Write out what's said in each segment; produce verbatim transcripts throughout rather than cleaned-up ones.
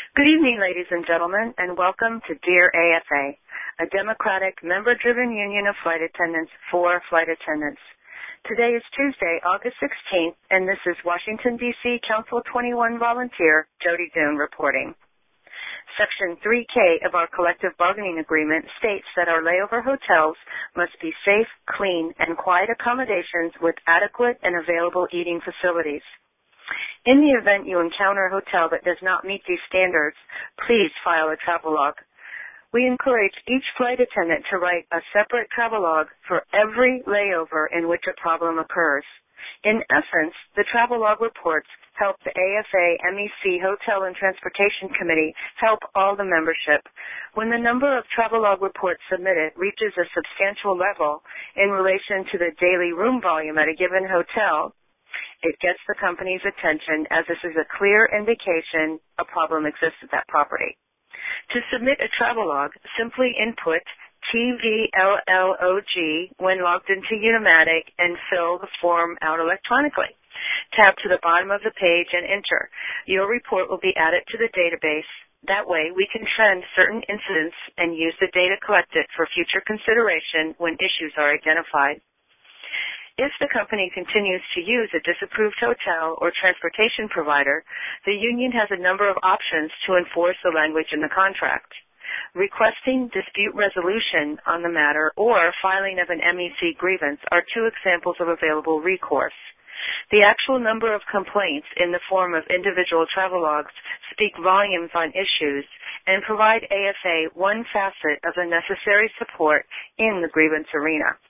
Good evening, ladies and gentlemen, and welcome to Dear A F A, a democratic, member-driven union of flight attendants for flight attendants. Today is Tuesday, August sixteenth, and this is Washington, D C Council twenty-one volunteer Jody Doon reporting. Section three K of our collective bargaining agreement states that our layover hotels must be safe, clean, and quiet accommodations with adequate and available eating facilities. In the event you encounter a hotel that does not meet these standards, please file a travelogue. We encourage each flight attendant to write a separate travelogue for every layover in which a problem occurs. In essence, the travelogue reports help the A F A M E C Hotel and Transportation Committee help all the membership. When the number of travelogue reports submitted reaches a substantial level in relation to the daily room volume at a given hotel, it gets the company's attention as this is a clear indication a problem exists at that property. To submit a travelogue, simply input T V L L O G when logged into Unimatic and fill the form out electronically. Tab to the bottom of the page and enter. Your report will be added to the database. That way, we can trend certain incidents and use the data collected for future consideration when issues are identified. If the company continues to use a disapproved hotel or transportation provider, the union has a number of options to enforce the language in the contract. Requesting dispute resolution on the matter or filing of an M E C grievance are two examples of available recourse. The actual number of complaints in the form of individual travelogues speak volumes on issues and provide A F A one facet of the necessary support in the grievance arena.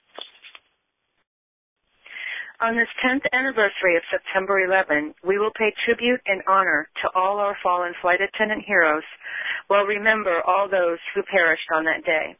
On this tenth anniversary of September eleventh, we will pay tribute and honor to all our fallen flight attendant heroes while remember all those who perished on that day.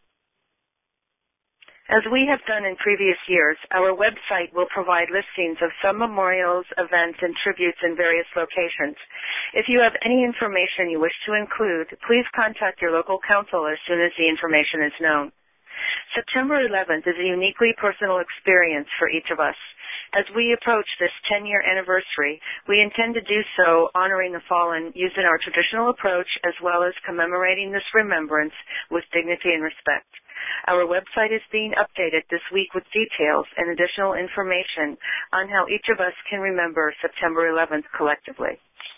As we have done in previous years, our website will provide listings of some memorials, events, and tributes in various locations. If you have any information you wish to include, please contact your local council as soon as the information is known. September eleventh is a uniquely personal experience for each of us. As we approach this ten-year anniversary, we intend to do so honoring the fallen using our traditional approach as well as commemorating this remembrance with dignity and respect. Our website is being updated this week with details and additional information on how each of us can remember September eleventh collectively.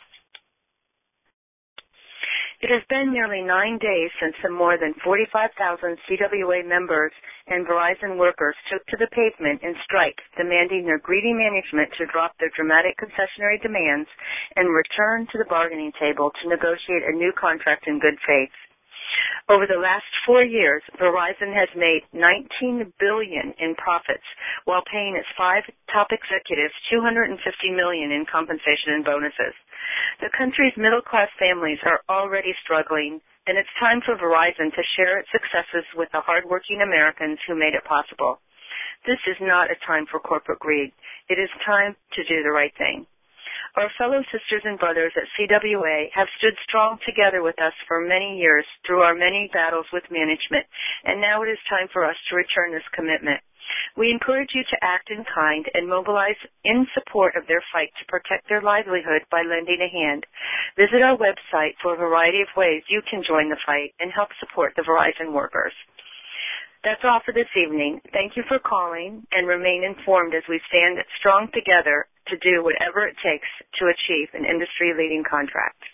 It has been nearly nine days since the more than forty-five thousand C W A members and Verizon workers took to the pavement in strike, demanding their greedy management to drop their dramatic concessionary demands and return to the bargaining table to negotiate a new contract in good faith. Over the last four years, Verizon has made nineteen billion dollars in profits while paying its five top executives two hundred fifty million dollars in compensation and bonuses. The country's middle-class families are already struggling, and it's time for Verizon to share its successes with the hardworking Americans who made it possible. This is not a time for corporate greed. It is time to do the right thing. Our fellow sisters and brothers at C W A have stood strong together with us for many years through our many battles with management, and now it is time for us to return this commitment. We encourage you to act in kind and mobilize in support of their fight to protect their livelihood by lending a hand. Visit our website for a variety of ways you can join the fight and help support the Verizon workers. That's all for this evening. Thank you for calling and remain informed as we stand strong together to do whatever it takes to achieve an industry-leading contract.